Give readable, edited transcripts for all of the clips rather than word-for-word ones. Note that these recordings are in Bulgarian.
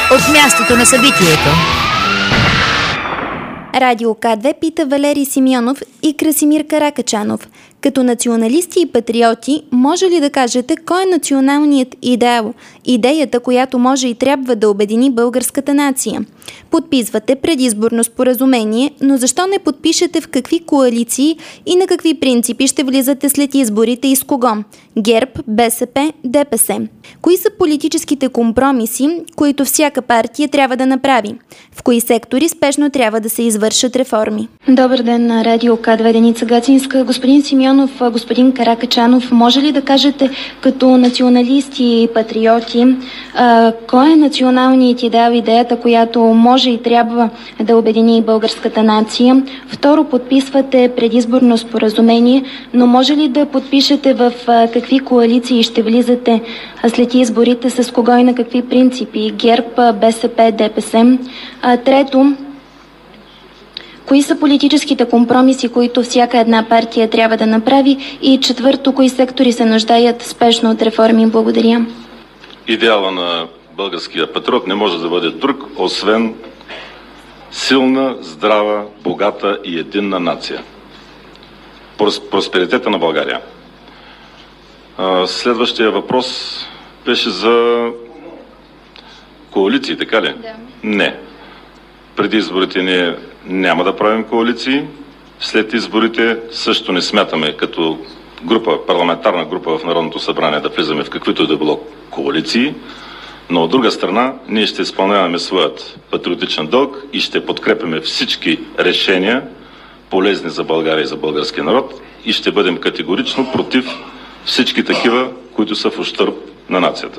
от мястото на събитието. Радио К2 пита Валери Симеонов и Красимир Каракачанов. Като националисти и патриоти, може ли да кажете кой е националният идеал? Идеята, която може и трябва да обедини българската нация. Подписвате предизборно споразумение, но защо не подпишете в какви коалиции и на какви принципи ще влизате след изборите и с кого? ГЕРБ, БСП, ДПС. Кои са политическите компромиси, които всяка партия трябва да направи? В кои сектори спешно трябва да се извършат реформи? Добър ден на Радио К2, Деница Гацинска. Господин Симеонов, господин Каракачанов, може ли да кажете като националисти и патриоти, кой е националният идеал, идеята, която може и трябва да обедини българската нация? Второ, подписвате предизборно споразумение, но може ли да подпишете в какви коалиции ще влизате след изборите, с кого и на какви принципи? ГЕРБ, БСП, ДПС. Трето, кои са политическите компромиси, които всяка една партия трябва да направи? И четвърто, кои сектори се нуждаят спешно от реформи? Благодаря. Идеала на българския патриот не може да бъде друг, освен силна, здрава, богата и единна нация. Просперитета на България. Следващия въпрос беше за коалиции, така ли? Да. Не. Преди изборите ние няма да правим коалиции. След изборите също не смятаме като група, парламентарна група в Народното събрание да влизаме в каквито и да било коалиции, но от друга страна ние ще изпълняваме своят патриотичен дълг и ще подкрепяме всички решения, полезни за България и за българския народ, и ще бъдем категорично против всички такива, които са в ущърб на нацията.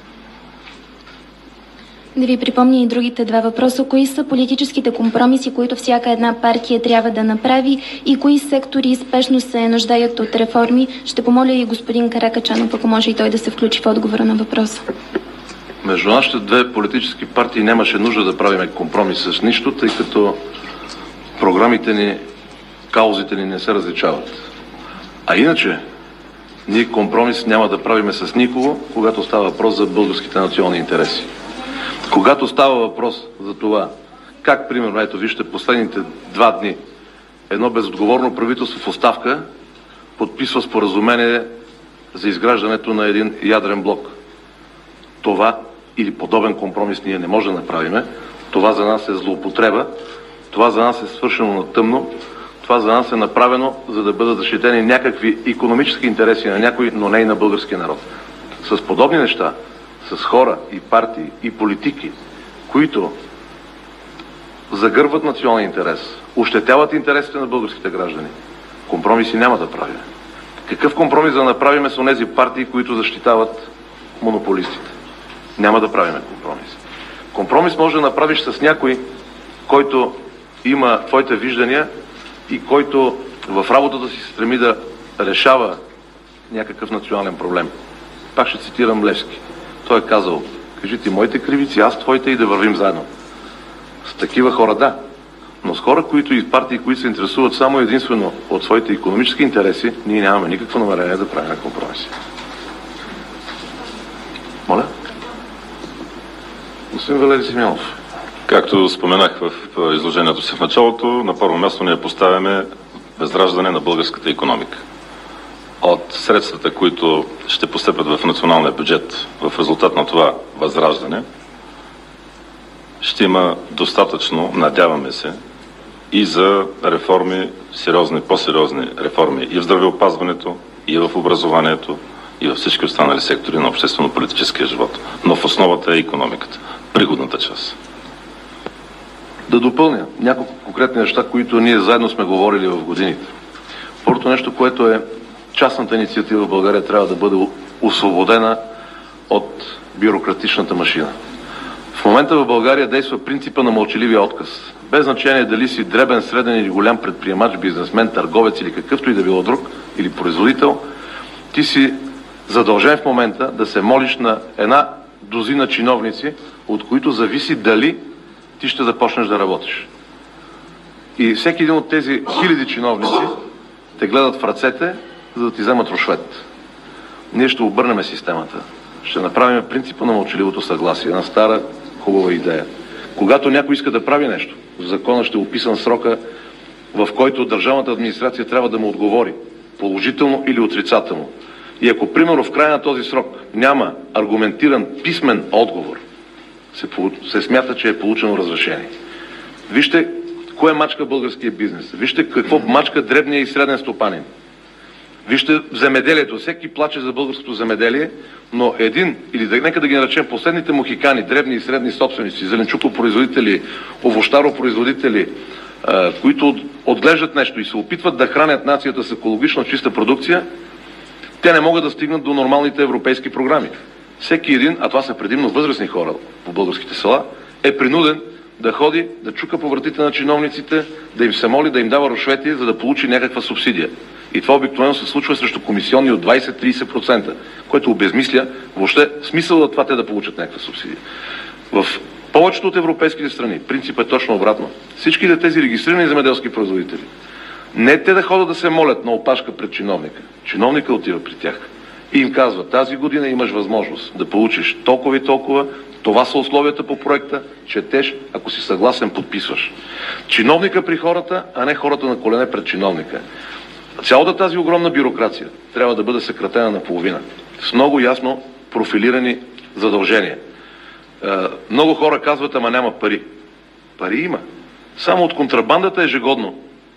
Да ви припомня и другите два въпроса. Кои са политическите компромиси, които всяка една партия трябва да направи, и кои сектори спешно се нуждаят от реформи? Ще помоля и господин Каракачанов, ако може и той да се включи в отговора на въпроса. Между нашите две политически партии нямаше нужда да правим компромис с нищо, тъй като програмите ни, каузите ни не се различават. А иначе, ние компромис няма да правиме с никого, когато става въпрос за българските национални интереси. Когато става въпрос за това, как, примерно, ето вижте, последните 2 дни едно безотговорно правителство в оставка подписва споразумение за изграждането на един ядрен блок. Това или подобен компромис ние не можем да направиме. Това за нас е злоупотреба. Това за нас е свършено на тъмно. Това за нас е направено, за да бъдат защитени някакви икономически интереси на някой, но не и на българския народ. С подобни неща, с хора и партии и политики, които загърбват националния интерес, ощетяват интересите на българските граждани, компромиси няма да правим. Какъв компромис да направим с онези партии, които защитават монополистите? Няма да правим компромис. Компромис може да направиш с някой, който има твоите виждания и който в работата си се стреми да решава някакъв национален проблем. Пак ще цитирам Левски. Той е казал: кажите моите кривици, аз твоите, и да вървим заедно. С такива хора да, но с хора, които и партии, които се интересуват само единствено от своите икономически интереси, ние нямаме никакво намерение да правим компромиси. Моля? Господин Валери Симеонов. Както споменах в изложението си в началото, на първо място ние поставяме възраждане на българската икономика. От средствата, които ще постъпят в националния бюджет в резултат на това възраждане, ще има достатъчно, надяваме се, и за реформи, сериозни, по-сериозни реформи и в здравеопазването, и в образованието, и във всички останали сектори на обществено-политическия живот. Но в основата е икономиката, приходната част. Да допълня няколко конкретни неща, които ние заедно сме говорили в годините. Първото нещо, което е: частната инициатива в България трябва да бъде освободена от бюрократичната машина. В момента в България действа принципа на мълчаливия отказ. Без значение дали си дребен, среден или голям предприемач, бизнесмен, търговец или какъвто и да било друг, или производител, ти си задължен в момента да се молиш на 10 чиновници, от които зависи дали ти ще започнеш да работиш. И всеки един от тези хиляди чиновници те гледат в ръцете, за да ти вземат рушвет. Ние ще обърнем системата. Ще направим принципа на мълчаливото съгласие. Една стара хубава идея. Когато някой иска да прави нещо, в закона ще е описан срока, в който държавната администрация трябва да му отговори, положително или отрицателно. И ако, примерно, в края на този срок няма аргументиран писмен отговор, се смята, че е получено разрешение. Вижте кое мачка българския бизнес. Вижте какво мачка дребния и среден стопанин. Вижте земеделието. Всеки плаче за българското земеделие, но нека да ги наречем последните мохикани, дребни и средни собственици, зеленчукопроизводители, овощаропроизводители, които отглеждат нещо и се опитват да хранят нацията с екологично чиста продукция, те не могат да стигнат до нормалните европейски програми. Всеки един, а това са предимно възрастни хора по българските села, е принуден да ходи, да чука по вратите на чиновниците, да им се моли, да им дава рушвети, за да получи някаква субсидия. И това обикновено се случва срещу комисионни от 20-30%, което обезмисля въобще смисъл от това те да получат някаква субсидия. В повечето от европейските страни принципът е точно обратно. Всичките тези регистрирани земеделски производители, не те да ходят да се молят на опашка пред чиновника. Чиновника отива при тях и им казва: тази година имаш възможност да получиш толкова и толкова, това са условията по проекта, четеш, ако си съгласен, подписваш. Чиновника при хората, а не хората на колене пред чиновника. Цялата тази огромна бюрокрация трябва да бъде съкратена на половина, с много ясно профилирани задължения. Много хора казват: ама няма пари. Пари има. Само от контрабандата ежегодно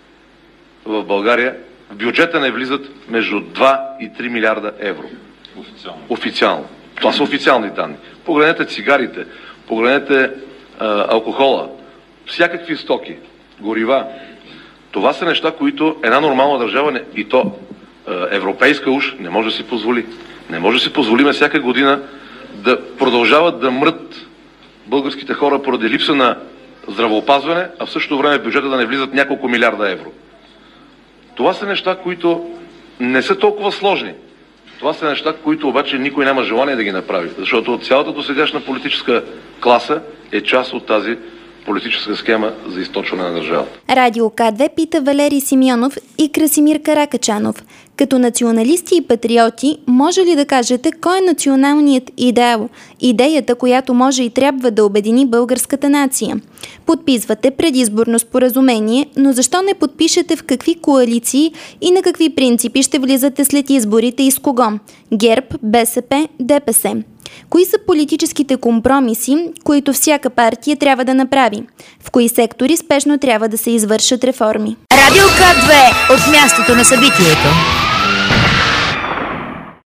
в България в бюджета не влизат между 2 и 3 милиарда евро. Официално. Това са официални данни. Погледнете цигарите, погледнете алкохола, всякакви стоки, горива. Това са неща, които една нормална държава, и то европейска уж, не може да си позволи. Не може да си позволиме всяка година да продължават да мрат българските хора поради липса на здравеопазване, а в същото време в бюджета да не влизат няколко милиарда евро. Това са неща, които не са толкова сложни. Това са неща, които обаче никой няма желание да ги направи, защото цялата досегашна политическа класа е част от тази политическа схема за източване на държавата. Радио К2 пита Валери Симеонов и Красимир Каракачанов. Като националисти и патриоти, може ли да кажете кой е националният идеал? Идеята, която може и трябва да обедини българската нация. Подписвате предизборно споразумение, но защо не подпишете в какви коалиции и на какви принципи ще влизате след изборите и с кого? ГЕРБ, БСП, ДПС. Кои са политическите компромиси, които всяка партия трябва да направи? В кои сектори спешно трябва да се извършат реформи? Радио К2 от мястото на събитието.